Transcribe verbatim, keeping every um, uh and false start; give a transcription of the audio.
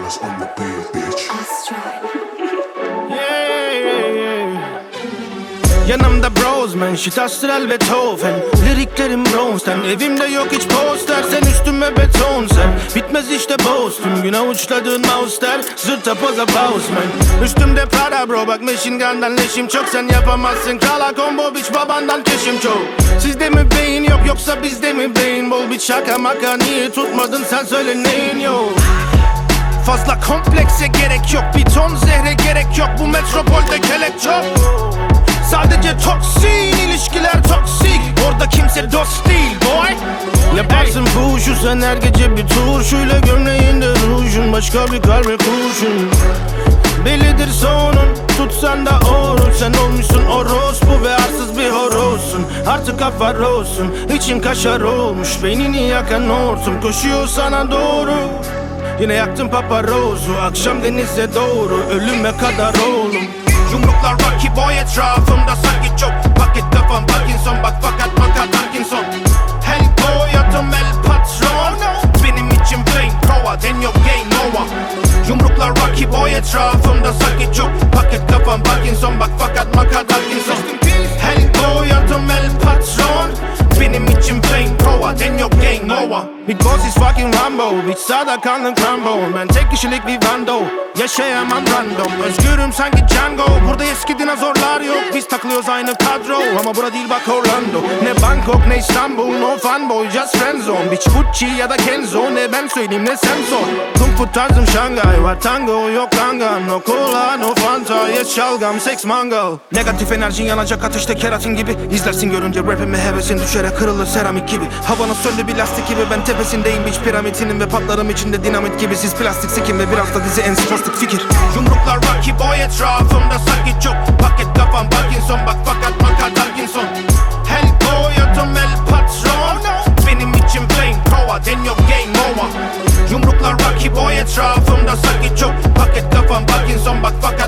Dollars on the beat, bitch. Yanımda bros man, shit astral Beethoven. Liriklerim bronzden, evimde yok hiç poster. Sen üstüme beton sen, bitmez işte boz. Tüm gün avuçladığın mouse'ler, zırta poza pause man. Üstümde para bro, bak machine gun'dan leşim çok. Sen yapamazsın kala combo bitch, babandan keşim çok. Sizde mi beyin yok yoksa bizde mi beyin bol? Bir şaka maka niye tutmadın sen söyle neyin yok. Fazla komplekse gerek yok, bir ton zehre gerek yok. Bu metropolde kelek çok. Sadece toksin ilişkiler toksik. Orada kimse dost değil boy. Yaparsın fuhuşu sen her gece bir turşuyla. Gömleğinde rujun, başka bir kalbe kurşun. Bellidir sonun, tutsan da oruç. Sen olmuşsun orospu ve arsız bir horozsun. Artık afar olsun, için kaşar olmuş. Beynini yakan hortum koşuyor sana doğru. Yine yaktım paparozu, akşam denize doğru. Ölüme kadar oğlum. Yumruklar Rocky boy etrafımda sanki çok. Paket kafam Parkinson, bak fakat makat Parkinson. Hellboy adım el patron. Benim için pain prova, den yok gay nova. Yumruklar Rocky boy etrafımda sanki çok. Paket kafam Parkinson, bak fakat makat Parkinson. Hellboy adım el patron. Benim için pain prova, den yok gay nova. Big boss is fucking Rambo, bitch sağda kanlı Rambo. Ben tek kişilik bir bando, yaşayamam random. Özgürüm sanki Django, burada eski dinozorlar yok. Biz takılıyoruz aynı kadro, ama bura değil bak Orlando. Ne Bangkok ne İstanbul, no fanboy just friendzone. Bitch Gucci ya da Kenzo, ne ben söyleyeyim ne sen sor. Kung fu tarzım Şangay, var tango yok kangam. No cola no fanta, yes şalgam sex mangal. Negatif enerjin yanacak ateşte keratin gibi. İzlersin görünce rapime hevesin düşerek kırılır seramik gibi. Havana söndü bir lastik gibi, ben tepesindeyim hiç piramidinin. Ve patlarım içinde dinamit gibi. Siz plastik sikim ve biraz da dizi en spastik fikir. Yumruklar Rocky boy etrafımda sanki çok. Paket kafam Parkinson, bak fakat makat Parkinson. Hellboy adım el patron. Benim için pain prova, den yok gay nova. Yumruklar Rocky boy etrafımda sanki çok. Paket kafam Parkinson, bak fakat